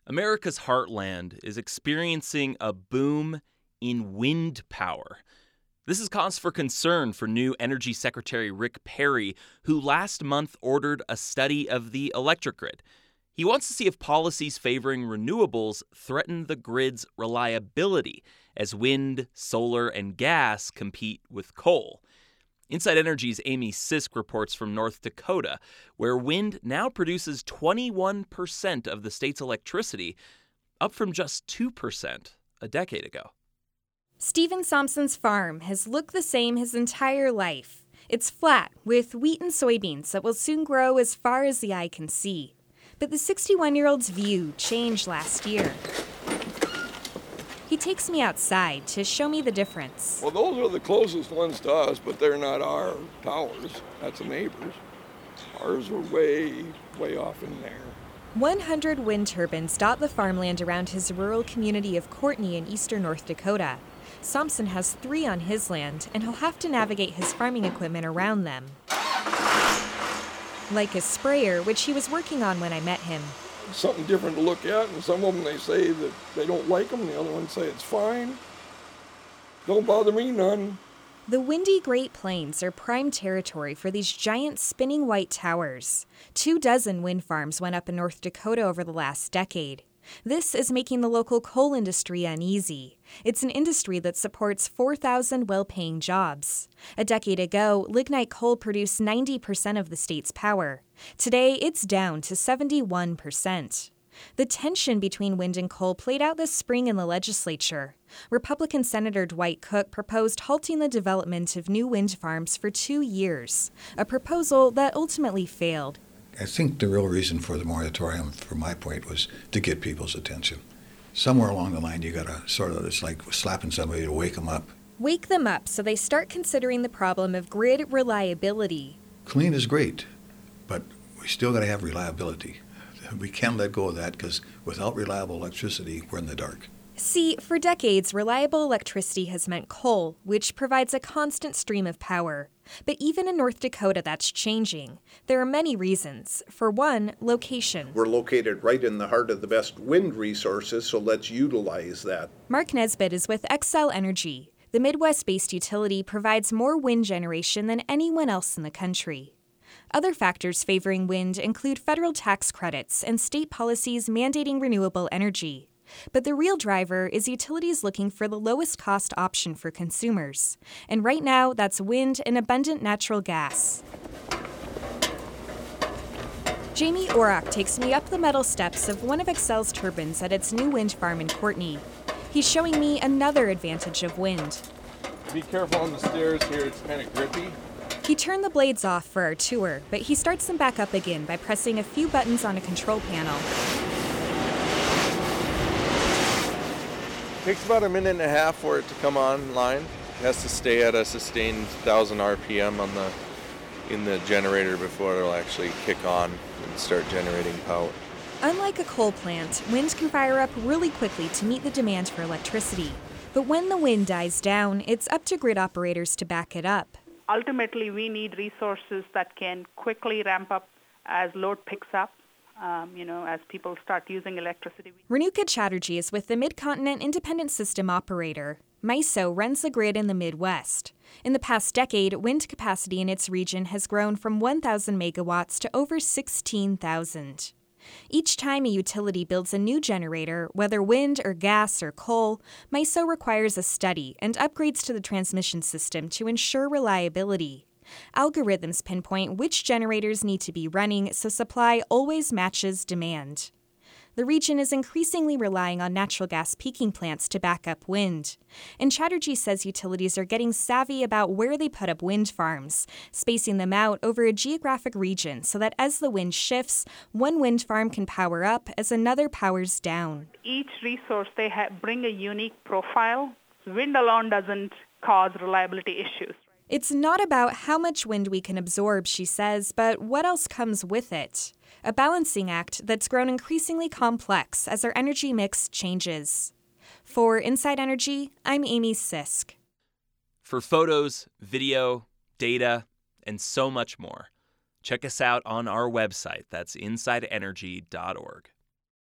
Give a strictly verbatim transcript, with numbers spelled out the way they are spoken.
America's heartland is experiencing a boom in wind power. This is cause for concern for new Energy Secretary Rick Perry, who last month ordered a study of the electric grid. He wants to see if policies favoring renewables threaten the grid's reliability as wind, solar, and gas compete with coal. Inside Energy's Amy Sisk reports from North Dakota, where wind now produces twenty-one percent of the state's electricity, up from just two percent a decade ago. Stephen Thompson's farm has looked the same his entire life. It's flat, with wheat and soybeans that will soon grow as far as the eye can see. But the sixty-one-year-old's view changed last year. He takes me outside to show me the difference. Well, those are the closest ones to us, but they're not our towers. That's the neighbors. Ours are way, way off in there. one hundred wind turbines dot the farmland around his rural community of Courtney in eastern North Dakota. Thompson has three on his land, and he'll have to navigate his farming equipment around them. Like a sprayer, which he was working on when I met him. Something different to look at, and some of them they say that they don't like them, the other ones say it's fine. Don't bother me none. The windy Great Plains are prime territory for these giant spinning white towers. Two dozen wind farms went up in North Dakota over the last decade. This is making the local coal industry uneasy. It's an industry that supports four thousand well-paying jobs. A decade ago, lignite coal produced ninety percent of the state's power. Today, it's down to seventy-one percent. The tension between wind and coal played out this spring in the legislature. Republican Senator Dwight Cook proposed halting the development of new wind farms for two years, a proposal that ultimately failed. I think the real reason for the moratorium, from my point, was to get people's attention. Somewhere along the line, you got to sort of, it's like slapping somebody to wake them up. Wake them up so they start considering the problem of grid reliability. Clean is great, but we still got to have reliability. We can't let go of that because without reliable electricity, we're in the dark. See, for decades, reliable electricity has meant coal, which provides a constant stream of power. But even in North Dakota, that's changing. There are many reasons. For one, location. We're located right in the heart of the best wind resources, so let's utilize that. Mark Nesbitt is with Xcel Energy. The Midwest-based utility provides more wind generation than anyone else in the country. Other factors favoring wind include federal tax credits and state policies mandating renewable energy. But the real driver is utilities looking for the lowest cost option for consumers. And right now, that's wind and abundant natural gas. Jamie Orrock takes me up the metal steps of one of Xcel's turbines at its new wind farm in Courtney. He's showing me another advantage of wind. Be careful on the stairs here, it's kind of grippy. He turned the blades off for our tour, but he starts them back up again by pressing a few buttons on a control panel. Takes about a minute and a half for it to come online. It has to stay at a sustained one thousand R P M on the in the generator before it'll actually kick on and start generating power. Unlike a coal plant, wind can fire up really quickly to meet the demand for electricity. But when the wind dies down, it's up to grid operators to back it up. Ultimately, we need resources that can quickly ramp up as load picks up. Um, you know, as people start using electricity. Renuka Chatterjee is with the Mid-Continent Independent System Operator. MISO runs the grid in the Midwest. In the past decade, wind capacity in its region has grown from one thousand megawatts to over sixteen thousand. Each time a utility builds a new generator, whether wind or gas or coal, MISO requires a study and upgrades to the transmission system to ensure reliability. Algorithms pinpoint which generators need to be running so supply always matches demand. The region is increasingly relying on natural gas peaking plants to back up wind. And Chatterjee says utilities are getting savvy about where they put up wind farms, spacing them out over a geographic region so that as the wind shifts, one wind farm can power up as another powers down. Each resource, they ha- bring a unique profile. Wind alone doesn't cause reliability issues. It's not about how much wind we can absorb, she says, but what else comes with it. A balancing act that's grown increasingly complex as our energy mix changes. For Inside Energy, I'm Amy Sisk. For photos, video, data, and so much more, check us out on our website. That's inside energy dot org.